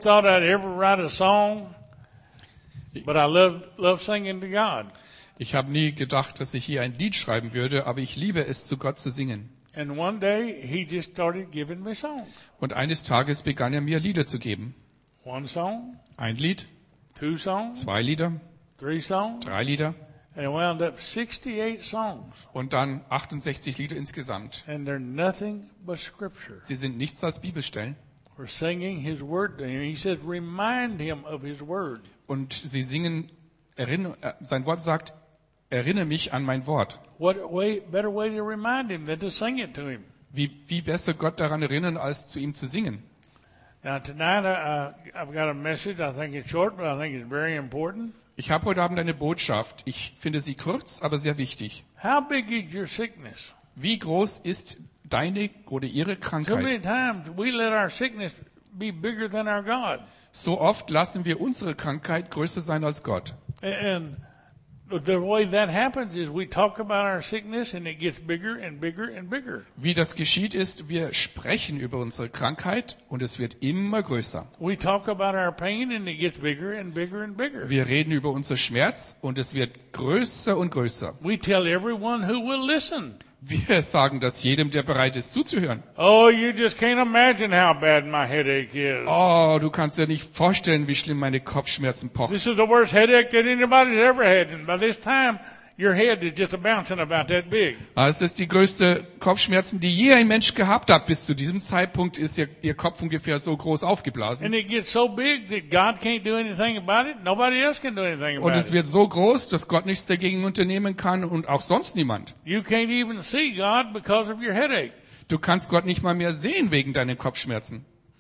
thought I'd ever write a song, but I love singing to God. Ich habe nie gedacht, dass ich hier ein Lied schreiben würde, aber ich liebe es, zu Gott zu singen. And one day, he just started giving me songs. Und eines Tages begann er mir Lieder zu geben. One song, Ein Lied, 2 songs, 2 Lieder, 3 songs, 3 Lieder and it wound up 68 songs. und dann 68 Lieder insgesamt. And they're nothing but scripture. Sie sind nichts als Bibelstellen. We're singing his word to him. He said, remind him of his word. Und sie singen, sein Wort sagt, erinnere mich an mein Wort. What better way to remind him than to sing it to him? Wie besser Gott daran erinnern, als zu ihm zu singen? Now tonight I've got a message. I think it's short, but I think it's very important. Ich habe heute Abend eine Botschaft. Ich finde sie kurz, aber sehr wichtig. How big is your sickness? Wie groß ist deine oder ihre Too many Krankheit? times we let our sickness be bigger than our God. So oft lassen wir unsere Krankheit größer sein als Gott. And the way that happens is we talk about our sickness and it gets bigger and bigger and bigger. Wie das geschieht ist, wir sprechen über unsere Krankheit und es wird immer größer. We talk about our pain and it gets bigger and bigger and bigger. Wir reden über unser Schmerz und es wird größer und größer. We tell everyone who will listen. Wir sagen das jedem, der bereit ist zuzuhören. Oh, you just can't imagine how bad my headache is. Oh, du kannst dir nicht vorstellen, wie schlimm meine Kopfschmerzen pochen. This is the worst headache that anybody's ever had. And by this time, your head is just bouncing about that big. Es ist die größte Kopfschmerzen, die je ein Mensch gehabt hat. Bis zu diesem Zeitpunkt ist ihr Kopf ungefähr so groß aufgeblasen. And it gets so big that God can't do anything about it. Nobody else can do anything Und about es it. wird so groß, dass Gott nichts dagegen unternehmen kann und auch sonst niemand. You can't even see God because of your headache. Du kannst Gott nicht mal mehr sehen wegen deinen Kopfschmerzen.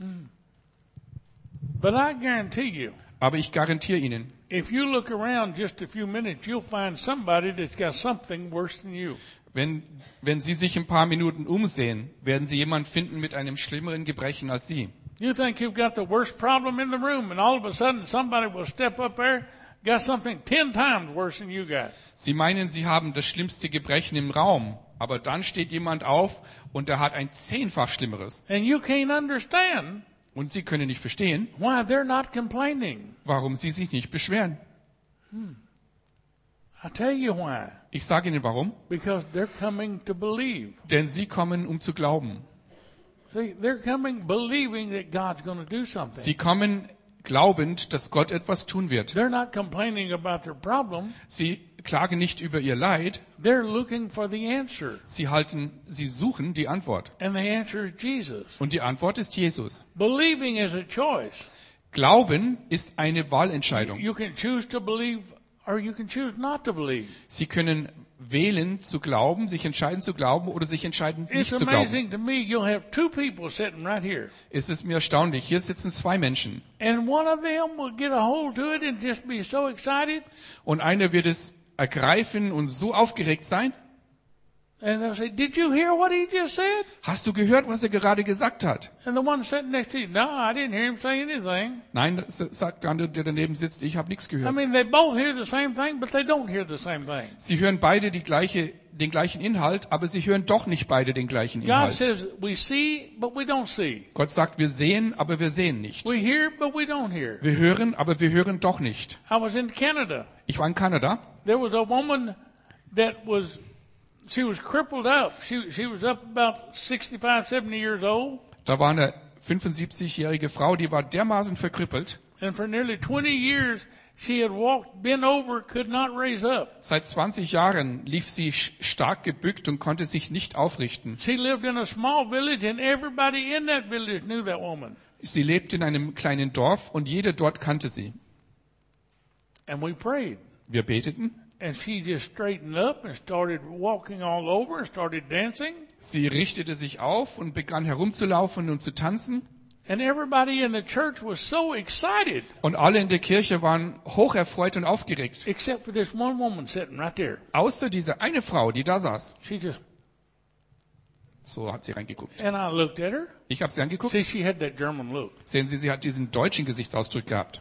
But I guarantee you, Aber ich garantiere Ihnen, if you look around just a few minutes, you'll find somebody that's got something worse than you. wenn Sie sich ein paar Minuten umsehen, werden Sie jemanden finden mit einem schlimmeren Gebrechen als Sie. You think you've got the worst problem in the room, and all of a sudden somebody will step up there, got something 10 times worse than you got. Sie meinen, Sie haben das schlimmste Gebrechen im Raum, aber dann steht jemand auf und er hat ein 10-fach schlimmeres. And you can't understand Und Sie können nicht verstehen, why they're not complaining. warum Sie sich nicht beschweren. I'll tell you why. Ich sage Ihnen warum. Because they're coming to believe. Denn Sie kommen, um zu glauben. See, they're coming believing that God's going to do something. Sie kommen glaubend, dass Gott etwas tun wird. They're not complaining about their problem. Sie klagen nicht über ihr Leid, They're looking for the answer. sie suchen die Antwort. And the answer is Jesus. Und die Antwort ist Jesus. Believing is a choice. Glauben ist eine Wahlentscheidung. You can choose to believe or you can choose not to believe. Sie können wählen zu glauben, sich entscheiden zu glauben oder sich entscheiden nicht It's zu glauben. amazing to me. You'll have 2 people sitting right here. Es ist mir erstaunlich. Hier sitzen 2 Menschen. And one of them will get a hold to it and just be so excited. Und einer wird es ergreifen und so aufgeregt sein. And they'll say, did you hear what he just said? Hast du gehört, was er gerade gesagt hat? And the one sitting next to you, no, I didn't hear him say anything. Nein, sagt der andere, der daneben sitzt, ich habe nichts I gehört. mean, they both hear the same thing, but they don't hear the same thing. Sie hören beide den gleichen Inhalt, aber sie hören doch nicht beide den gleichen God Inhalt. says, we see, but we don't see. Gott sagt, wir sehen, aber wir sehen nicht. We hear, but we don't hear. Wir hören, aber wir hören doch nicht. I was in Canada. Ich war in Kanada. There was a woman that she was crippled up. She was up about 65, 70 years old. Da war eine 75-jährige Frau, die war dermaßen verkrüppelt. And for nearly 20 years, she had walked, bent over, could not raise up. Seit 20 Jahren lief sie stark gebückt und konnte sich nicht aufrichten. She lived in a small village and everybody in that village knew that woman. Sie lebte in einem kleinen Dorf und jeder dort kannte sie. And we prayed. Wir beteten. And she just straightened up and started walking all over and started dancing. Sie richtete sich auf und begann herumzulaufen und zu tanzen. And everybody in the church was so excited, Und alle in der Kirche waren hocherfreut und aufgeregt. except for this one woman sitting right there. Außer diese eine Frau, die da saß. She just, So hat sie reingeguckt. and I looked at her. Ich habe sie angeguckt. See, she had that German look. Sehen Sie, sie hat diesen deutschen Gesichtsausdruck gehabt.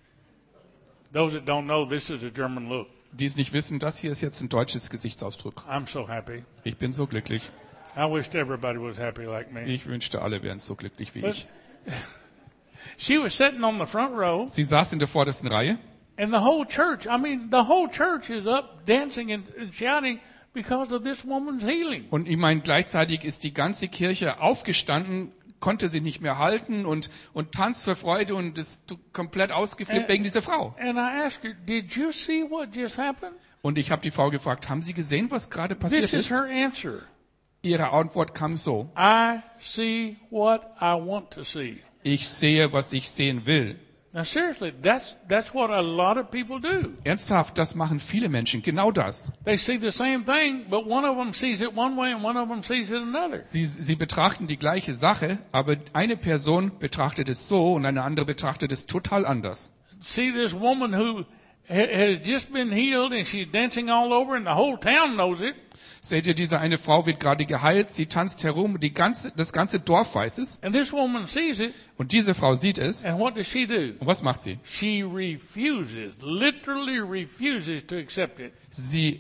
Those that don't know, this is a German look. Die es nicht wissen, das hier ist jetzt ein deutsches Gesichtsausdruck. I'm so happy. Ich bin so glücklich. I wished everybody was happy like me. Ich wünschte, alle wären so glücklich wie ich. She was sitting on the front row, Sie saß in der vordersten Reihe. and the whole church, the whole church is up dancing and shouting because of this woman's healing. Und ich meine, gleichzeitig ist die ganze Kirche aufgestanden, konnte sie nicht mehr halten und tanzt vor Freude und ist komplett ausgeflippt wegen dieser Frau. And I asked her, did you see what just happened? Und ich habe die Frau gefragt, haben Sie gesehen, was gerade passiert This is ist? her answer. Ihre Antwort kam so: I see what I want to see. Ich sehe, was ich sehen will. Now seriously, that's what a lot of people do. Ernsthaft, das machen viele Menschen, genau das. They see the same thing, but one of them sees it one way and one of them sees it another. Sie betrachten die gleiche Sache, aber eine Person betrachtet es so und eine andere betrachtet es total anders. See this woman who has just been healed and she's dancing all over and the whole town knows it. Seht ihr, diese eine Frau wird gerade geheilt, sie tanzt herum, das ganze Dorf weiß es. And this woman sees it, Und diese Frau sieht es. and what does she do? Und was macht sie? She literally refuses to accept it. Sie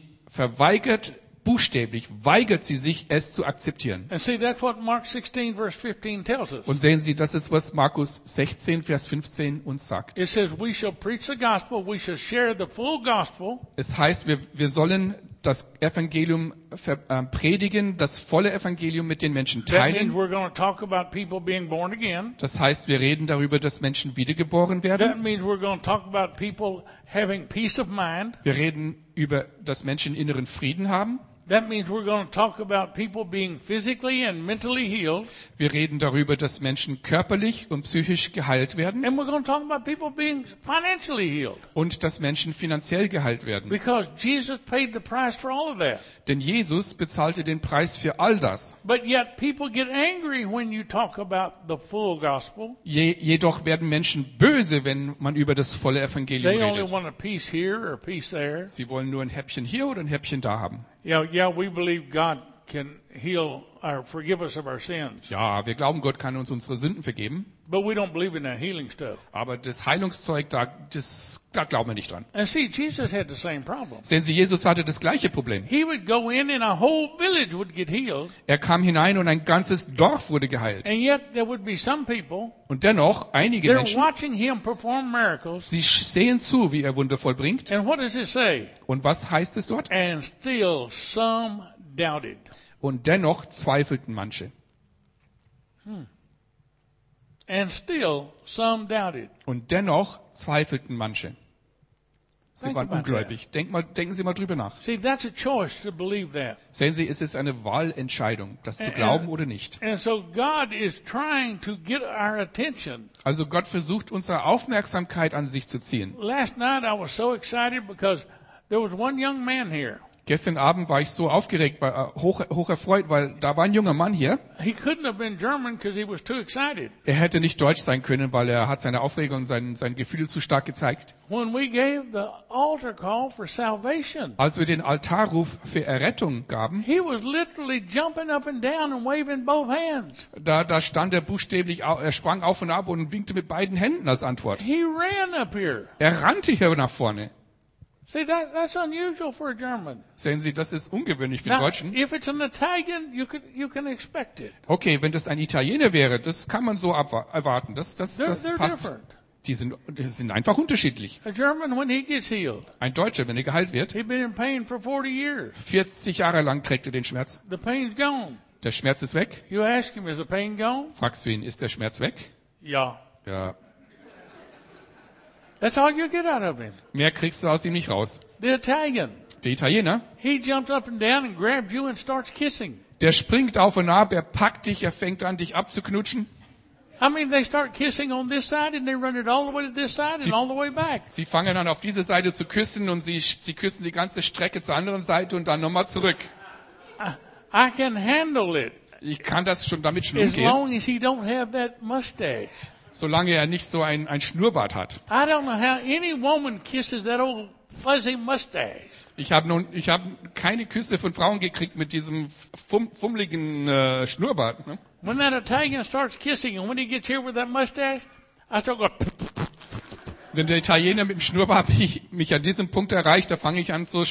weigert sie sich, es zu akzeptieren. And see, that's what Mark 16 verse 15 tells us. Und sehen Sie, das ist, was Markus 16, Vers 15 uns sagt. It says, we shall preach the gospel, we shall share the full gospel, Es heißt, wir sollen das Evangelium predigen, das volle Evangelium mit den Menschen That means teilen. we're going to talk about people being born again. Das heißt, wir reden darüber, dass Menschen wiedergeboren That werden. means we're going to talk about people having peace of mind. Wir reden über, dass Menschen inneren Frieden haben. That means we're going to talk about people being physically and mentally healed. Wir reden darüber, dass Menschen körperlich und psychisch geheilt werden And we're going to talk about people being financially healed. und dass Menschen finanziell geheilt werden. Because Jesus paid the price for all of that. Denn Jesus bezahlte den Preis für all das. But yet people get angry when you talk about the full gospel. Jedoch werden Menschen böse, wenn man über das volle Evangelium They only redet. want a piece here or a piece there. Sie wollen nur ein Häppchen hier oder ein Häppchen da haben. Yeah, we believe God can heal or forgive us of our sins. Ja, wir glauben, Gott kann uns unsere Sünden vergeben. But we don't believe in that healing stuff. Aber das Heilungszeug, da glauben wir nicht dran. And see, Jesus had the same problem. Sehen Sie, Jesus hatte das gleiche Problem. He would go in and a whole village would get healed. Er kam hinein und ein ganzes Dorf wurde geheilt. And yet there would be some people, Und dennoch, einige they're Menschen, watching him perform miracles. sie sehen zu, wie er Wunder vollbringt. And what does it say? Und was heißt es dort? And still some doubted. Und dennoch zweifelten manche. And still some doubted. Und dennoch zweifelten manche. Sie Think waren about ungläubig. Denken Sie mal drüber nach. See, that's a choice to believe that. Sehen Sie, es ist eine Wahlentscheidung, das zu glauben oder nicht. And so God is trying to get our attention. Also Gott versucht, unsere Aufmerksamkeit an sich zu ziehen. Last night I was so excited because there was one young man here. Gestern Abend war ich so aufgeregt, hoch erfreut, weil da war ein junger Mann hier. He couldn't have been German because he was too excited. Er hätte nicht deutsch sein können, weil er hat seine Aufregung, sein Gefühl zu stark gezeigt. When we gave the altar call for salvation, Als wir den Altarruf für Errettung gaben, he was literally jumping up and down and waving both hands. da stand er buchstäblich, er sprang auf und ab und winkte mit beiden Händen als Antwort. He ran up here. Er rannte hier nach vorne. See, that's unusual for a German. Sehen Sie, das ist ungewöhnlich für den Now, Deutschen. if it's an Italian, you can expect it. Okay, wenn das ein Italiener wäre, das kann man so erwarten. Das They're passt. different. Die sind einfach unterschiedlich. A German, when he gets healed, Ein Deutscher, wenn er geheilt wird, he's been in pain for 40 years. 40 Jahre lang trägt er den Schmerz. The pain's gone. Der Schmerz ist weg. You ask him, is the pain gone? Fragst du ihn, ist der Schmerz weg? Yeah. Ja, That's all you get out of him. mehr kriegst du aus ihm nicht raus. The Italian, Der Italiener, he jumps up and down and grabs you and starts kissing. der springt auf und ab, er packt dich, er fängt an, dich abzuknutschen. I mean, they start kissing on this side and they run it all the way to this side and all the way back. Sie fangen an, auf diese Seite zu küssen und sie küssen die ganze Strecke zur anderen Seite und dann nochmal zurück. I can handle it Ich kann das damit schon as umgehen, long as he don't have that mustache. solange er nicht so ein Schnurrbart hat. I don't know how any woman kisses that old fuzzy mustache. Ich habe keine Küsse von Frauen gekriegt mit diesem fummeligen Schnurrbart. Ne? When that Italian starts kissing and when he gets here with that mustache, I start going, Wenn der Italiener mit dem Schnurrbart mich an diesem Punkt erreicht, da fange ich an zu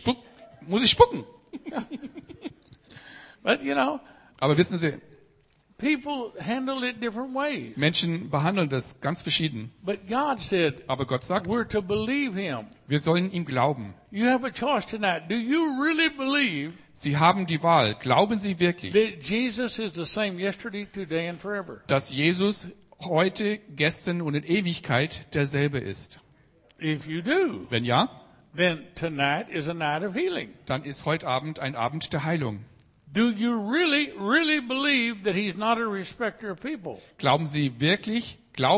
muss ich spucken. but you know, Aber wissen Sie, people handle it different ways. Menschen behandeln das ganz verschieden. But God said Aber Gott sagt, we're to believe Him. wir sollen ihm glauben. You have a choice tonight. Do you really believe Sie haben die Wahl. Glauben Sie wirklich, that Jesus is the same yesterday, today, and forever? dass Jesus heute, gestern und in Ewigkeit derselbe ist? If you do, Wenn ja, then tonight is a night of healing. dann ist heute Abend ein Abend der Heilung. Do you really, really believe that He's not a respecter of people? Glauben Sie wirklich,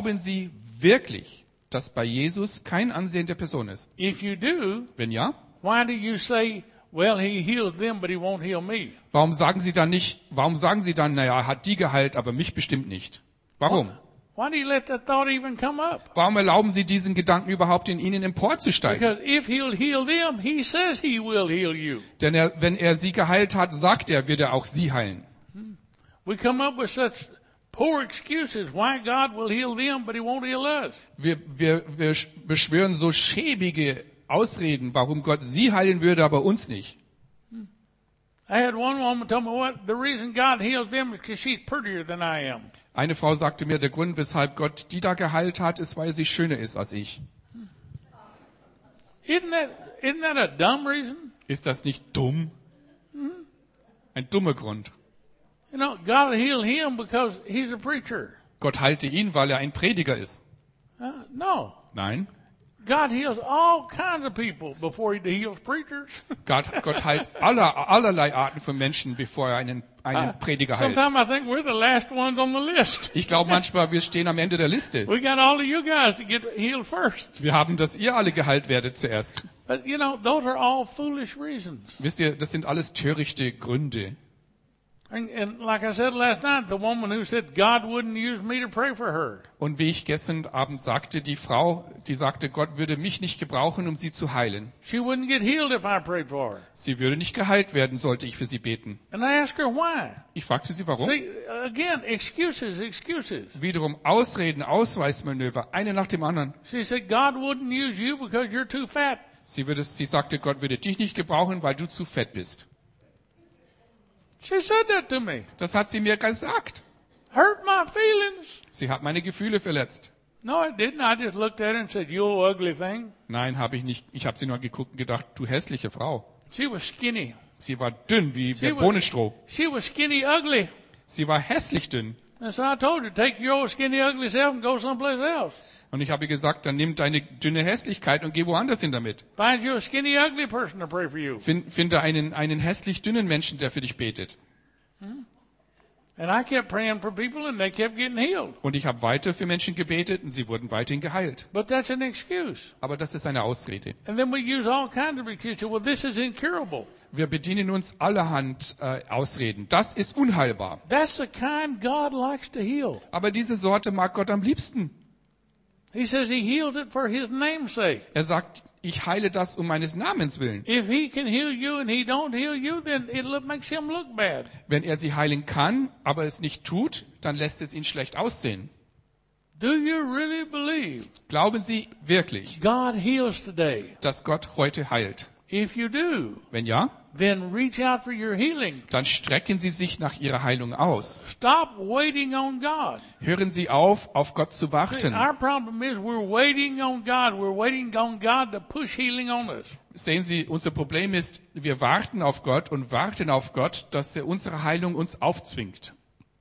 dass bei Jesus kein Ansehen der Person ist? If you do, Wenn ja, why do you say, well, He heals them, but He won't heal me? warum sagen Sie dann, naja, er hat die geheilt, aber mich bestimmt nicht? Warum? Why do you let that thought even come up? Warum erlauben Sie diesen Gedanken überhaupt in Ihnen emporzusteigen? Because if He'll heal them, He says He will heal you. Denn wenn er sie geheilt hat, sagt er, wird er auch sie heilen. We come up with such poor excuses why God will heal them, but He won't heal us. Wir beschwören so schäbige Ausreden, warum Gott sie heilen würde, aber uns nicht. I had one woman tell me what the reason God heals them is because she's prettier than I am. Eine Frau sagte mir, der Grund, weshalb Gott die da geheilt hat, ist, weil sie schöner ist als ich. Isn't that a dumb reason? Ist das nicht dumm? Ein dummer Grund. You know, God will heal him because he's a preacher. Gott heilte ihn, weil er ein Prediger ist. No. Nein. God heals all kinds of people before He heals preachers. Gott heilt allerlei Arten von Menschen, bevor er einen Prediger heilt. Sometimes I think we're the last ones on the list. Ich glaube manchmal, wir stehen am Ende der Liste. We got all of you guys to get healed first. Wir haben, dass ihr alle geheilt werdet zuerst. But you know, those are all foolish reasons. Wisst ihr, das sind alles törichte Gründe. And like I said last night, the woman who said God wouldn't use me to pray for her. Und wie ich gestern Abend sagte, die Frau, die sagte, Gott würde mich nicht gebrauchen, um sie zu heilen. She wouldn't get healed if I prayed for her. Sie würde nicht geheilt werden, sollte ich für sie beten. And I asked her why. Ich fragte sie, warum? See, again, excuses. Wiederum Ausreden, Ausweichmanöver, eine nach dem anderen. She said God wouldn't use you because you're too fat. Sie sagte, Gott würde dich nicht gebrauchen, weil du zu fett bist. She said that to me. Das hat sie mir gesagt. Hurt my feelings. Sie hat meine Gefühle verletzt. No, it didn't. I just looked at her and said, you ugly thing. Nein, habe ich nicht. Ich habe sie nur geguckt und gedacht, du hässliche Frau. She was skinny. Sie war dünn wie Bohnenstroh. She was skinny ugly. Sie war hässlich dünn. And so I told her, take your old skinny ugly self and go someplace else. Und ich habe ihr gesagt, dann nimm deine dünne Hässlichkeit und geh woanders hin damit. Find you a skinny ugly person to pray for you. Finde einen hässlich dünnen Menschen, der für dich betet. And I kept praying for people and they kept getting healed. Und ich habe weiter für Menschen gebetet und sie wurden weiterhin geheilt. But that's an excuse. Aber das ist eine Ausrede. And then we use all kinds of excuses. Well, this is incurable. Wir bedienen uns allerhand Ausreden. Das ist unheilbar. That's the kind God likes to heal. Aber diese Sorte mag Gott am liebsten. He says He heals it for His name's sake. Er sagt, ich heile das um meines Namens willen. If He can heal you and He don't heal you, then it makes Him look bad. Wenn er sie heilen kann, aber es nicht tut, dann lässt es ihn schlecht aussehen. Do you really believe Glauben Sie wirklich, God heals today? dass Gott heute heilt? If you do, Wenn ja, then reach out for your healing. dann strecken Sie sich nach Ihrer Heilung aus. Stop waiting on God. Hören Sie auf Gott zu See, warten. our problem is we're waiting on God. We're waiting on God to push healing on us. Sehen Sie, unser Problem ist, wir warten auf Gott und warten auf Gott, dass er unsere Heilung uns aufzwingt.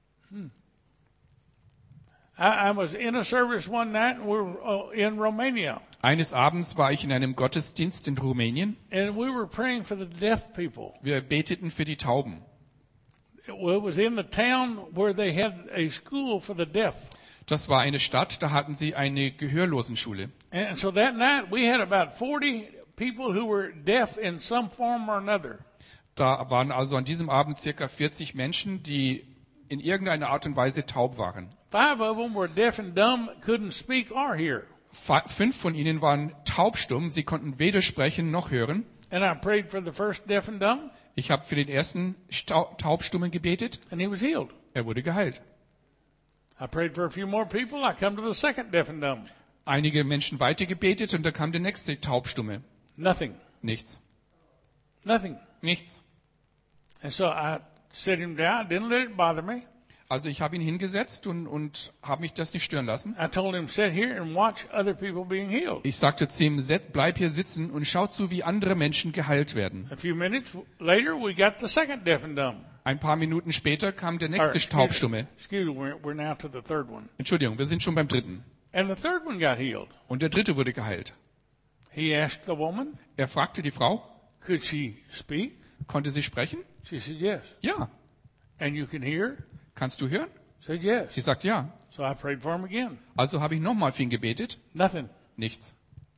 I was in a service one night and we were in Romania. Eines Abends war ich in einem Gottesdienst in Rumänien. And we were praying for the deaf people. Wir beteten für die Tauben. It was in the town where they had a school for the deaf. Das war eine Stadt, da hatten sie eine Gehörlosenschule. And so that night we had about 40 people who were deaf in some form or another. Da waren also an diesem Abend circa 40 Menschen, die in irgendeiner Art und Weise taub waren. 5 of them were deaf and dumb, couldn't speak or hear. 5 von ihnen waren taubstumm, sie konnten weder sprechen noch hören. And I prayed for the first deaf and dumb, Ich habe für den ersten Taubstummen gebetet, and he was healed. er wurde geheilt. I prayed for a few more people. I come to the second deaf and dumb. Einige Menschen weiter gebetet und da kam der nächste Taubstumme. Nothing. Nichts. Nothing. Nichts. And so I set him down, didn't let it bother me. Also ich habe ihn hingesetzt und habe mich das nicht stören lassen. I told him, sit here and watch other people being healed. Ich sagte zu ihm, bleib hier sitzen und schau zu, wie andere Menschen geheilt werden. A few minutes later, we got the second deaf and dumb. Ein paar Minuten später kam der nächste Taubstumme. Excuse me, we're now to the third one. Entschuldigung, wir sind schon beim dritten. And the third one got healed. Und der dritte wurde geheilt. He asked the woman, Er fragte die Frau, could she speak? konnte sie sprechen? She said, yes. Ja. And you can hear? Kannst du hören? Said, yes. Sie sagt ja. So I prayed for him again. Also habe ich nochmal für ihn gebetet. Nothing. Nichts.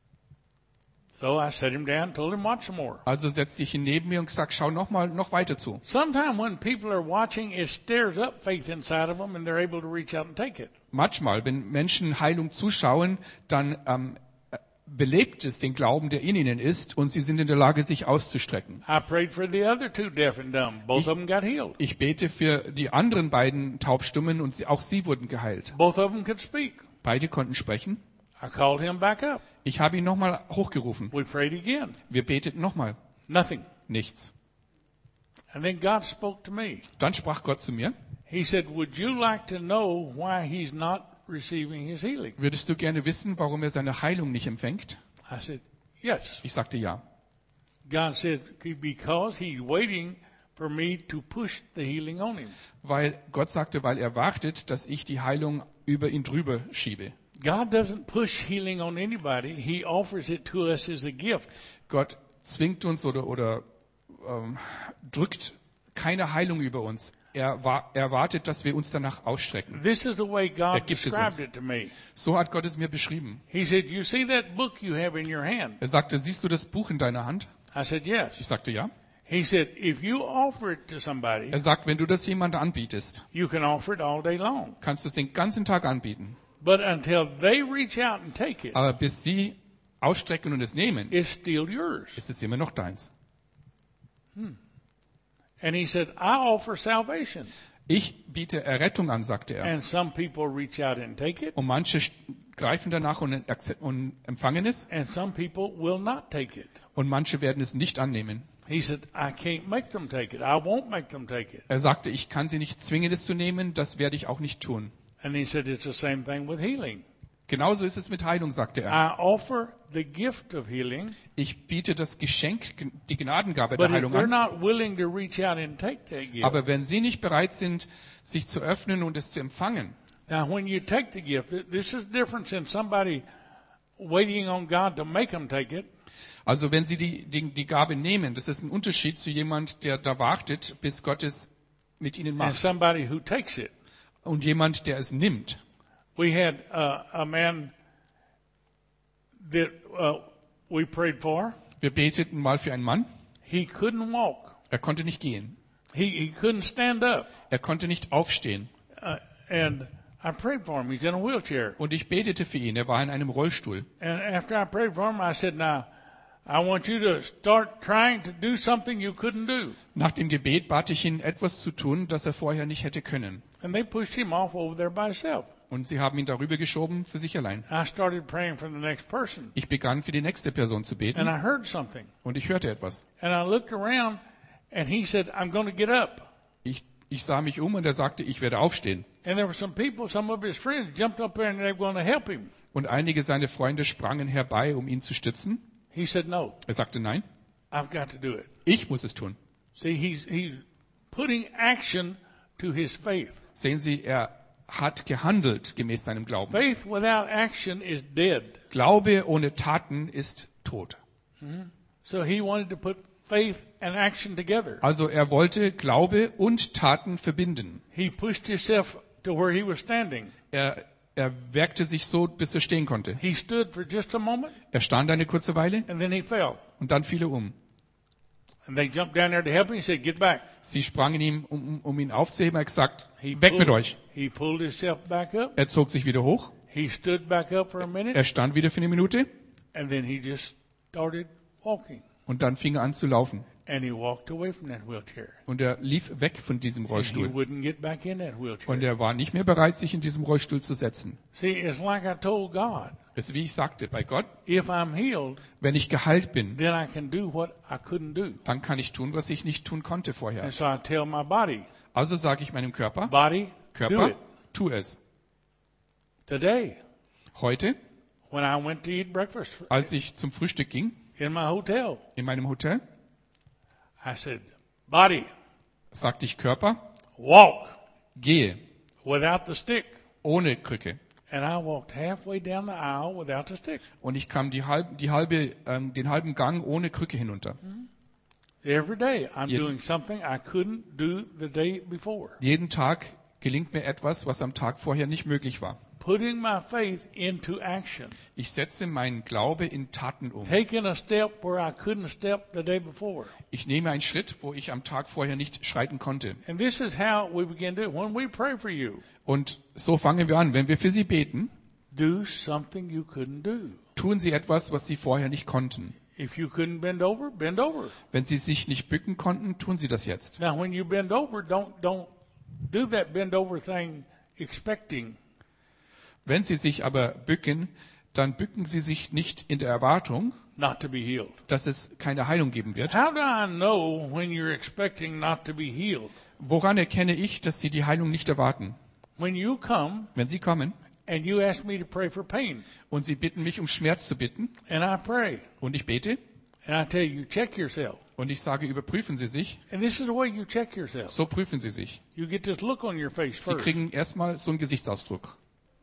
So I set him down and told him watch some more. Also setzte ich ihn neben mir und gesagt, schau noch weiter zu. Sometime when people are watching, it stirs up faith inside of them and they're able to reach out and take it. Manchmal, wenn Menschen Heilung zuschauen, dann belebt es den Glauben, der in ihnen ist, und sie sind in der Lage, sich auszustrecken. I prayed for the other two deaf and dumb. Both of them got healed. Ich bete für die anderen beiden Taubstummen und auch sie wurden geheilt. Both of them could speak. Beide konnten sprechen. I called him back up. Ich habe ihn nochmal hochgerufen. We prayed again. Wir beteten nochmal. Nothing. Nichts. And then God spoke to me. Dann sprach Gott zu mir, He said, would you like to know why he's not receiving his healing? würdest du gerne wissen, warum er seine Heilung nicht empfängt? I said, yes. Ich sagte ja. God said, because he's waiting for me to push the healing on him. Weil Gott sagte, weil er wartet, dass ich die Heilung über ihn drüber schiebe. God doesn't push healing on anybody. He offers it to us as a gift. Gott zwingt uns oder drückt keine Heilung über uns. Er wartet, dass wir uns danach ausstrecken. This is the way God gibt es described uns. it to me. So hat Gott es mir beschrieben. He said, you see that book you have in your hand? Er sagte, siehst du das Buch in deiner Hand? I said, Ich yes. sagte ja. He said, if you offer it to somebody, Er sagt, wenn du das jemandem anbietest, you can offer it all day long. kannst du es den ganzen Tag anbieten. But until they reach out and take it, Aber bis sie ausstrecken und es nehmen, it's still yours. ist es immer noch deins. And he said, I offer salvation. Ich biete Errettung an, sagte er. And some people reach out and take it, Und manche greifen danach und empfangen es. and some people will not take it. Und manche werden es nicht annehmen. He said, I can't make them take it. I won't make them take it. Er sagte, ich kann sie nicht zwingen, es zu nehmen, das werde ich auch nicht tun. And he said, it's the same thing with healing. Genauso ist es mit Heilung, sagte er. I offer the gift of healing, Ich biete das Geschenk, die Gnadengabe but der if Heilung they're an. not willing to reach out and take that gift, Aber wenn sie nicht bereit sind, sich zu öffnen und es zu empfangen, now when you take the gift, this is the difference in somebody waiting on God to make them take it, also wenn sie die Gabe nehmen, das ist ein Unterschied zu jemand, der da wartet, bis Gott es mit ihnen and macht. somebody who takes it. Und jemand, der es nimmt. We had a man that we prayed for. Wir beteten mal für einen Mann. He couldn't walk. Er konnte nicht gehen. He couldn't stand up. Er konnte nicht aufstehen. And I prayed for him. He's in a wheelchair. Und ich betete für ihn. Er war in einem Rollstuhl. And after I prayed for him, I said, now, I want you to start trying to do something you couldn't do. Nach dem Gebet bat ich ihn, etwas zu tun, das er vorher nicht hätte können. And they pushed him off over there by himself. Und sie haben ihn darüber geschoben für sich allein. I started praying for the next person. Ich begann für die nächste Person zu And beten I heard something. und ich hörte etwas. And I looked around, and he said, I'm going to get up. Ich sah mich um und er sagte, ich werde aufstehen. And there were some people, some of his friends, jumped up there and they were going to help him. Und einige seiner Freunde sprangen herbei, um ihn zu stützen. He said, no, Er sagte, nein, I've got to do it. ich muss es tun. See, he's putting action to his faith. Sehen Sie, er hat gehandelt gemäß seinem Glauben. Faith without action is dead. Glaube ohne Taten ist tot. So he wanted to put faith and action together. Also er wollte Glaube und Taten verbinden. He pushed himself to where he was standing. Er werkte sich so, bis er stehen konnte. He stood for just a moment, Er stand eine kurze Weile and then he fell. und dann fiel er um. And they jumped down there to help him. He said, get back. Sie sprangen ihm, um ihn aufzuheben. Er hat gesagt, He weg mit euch. He pulled himself back up. Er zog sich wieder hoch. He stood back up for a minute, Er stand wieder für eine Minute and then he just started walking. und dann fing er an zu laufen. And he walked away from that wheelchair. Und er lief weg von diesem And he Rollstuhl. wouldn't get back in that wheelchair. Und er war nicht mehr bereit, sich in diesem Rollstuhl zu setzen. See, it's like I told God, Das ist wie ich sagte, bei Gott, if I'm healed, wenn ich geheilt bin, then I can do what I couldn't do. dann kann ich tun, was ich nicht tun konnte vorher. And so I tell my body, Also sage ich meinem Körper, body, Do Körper, it. tu es. Today, Heute, when I went to eat breakfast als ich zum Frühstück ging, in my hotel, in meinem Hotel, I said, body, sagte ich Körper, walk gehe, without the stick. ohne Krücke. And I walked halfway down the aisle without the stick. Und ich kam den halben Gang ohne Krücke hinunter. Every day I'm Jeden- doing something I couldn't do the day before. Jeden Tag gelingt mir etwas, was am Tag vorher nicht möglich war. Putting my faith into action. Ich setze meinen Glaube in Taten um. Taking a step where I couldn't step the day before. Ich nehme einen Schritt, wo ich am Tag vorher nicht schreiten konnte. And this is how we begin to do it. When we pray for you, Und so fangen wir an. Wenn wir für sie beten, do something you couldn't do. tun sie etwas, was sie vorher nicht konnten. If you couldn't bend over, bend over. Wenn sie sich nicht bücken konnten, tun sie das jetzt. Now when you bend over, don't do that bend over thing expecting. Wenn sie sich aber bücken, dann bücken sie sich nicht in der Erwartung, Not to be healed. dass es keine Heilung geben wird. How do I know when you're expecting not to be healed? Woran erkenne ich, dass sie die Heilung nicht erwarten? When you come Wenn sie kommen and you ask me to pray for pain, und sie bitten mich, um Schmerz zu bitten, and I pray, und ich bete, and I tell you, check yourself. und ich sage, überprüfen Sie sich, And this is the way you check yourself. so prüfen Sie sich. You get this look on your face Sie first. kriegen erstmal so einen Gesichtsausdruck.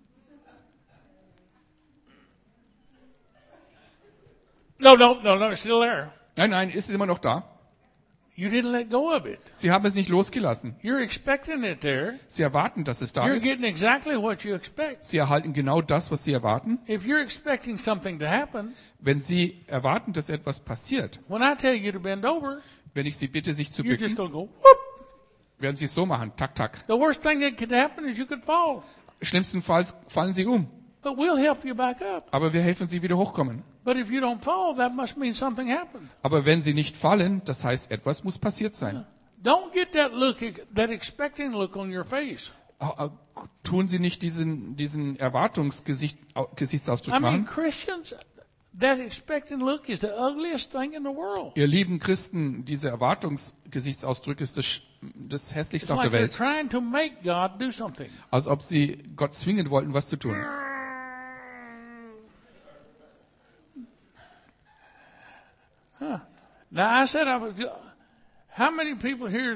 No, it's still there. Nein, ist es immer noch da. You didn't let go of it. Sie haben es nicht losgelassen. You're expecting it there. Sie erwarten, dass es da You're ist. getting exactly what you expect. Sie erhalten genau das, was Sie erwarten. If you're expecting something to happen, Wenn Sie erwarten, dass etwas passiert, when I tell you to bend over, wenn ich Sie bitte, sich zu you're just bücken, going to go, whoop. werden Sie es so machen. Tak, tak. The worst thing that could happen is you could fall. Schlimmstenfalls fallen Sie um. But we'll help you back up. Aber wir helfen Sie wieder hochkommen. But if you don't fall, that must mean something happened. Aber wenn Sie nicht fallen, das heißt, etwas muss passiert sein. Don't get that look, that expecting look on your face. Tun Sie nicht diesen Erwartungsgesichtsausdruck I mean, machen. Christians, that expecting look is the ugliest thing in the world. Ihr lieben Christen, dieser Erwartungsgesichtsausdruck ist das It's hässlichste auf like der they're Welt. trying to make God do something. Als ob Sie Gott zwingen wollten, was zu tun. Now I said how many people here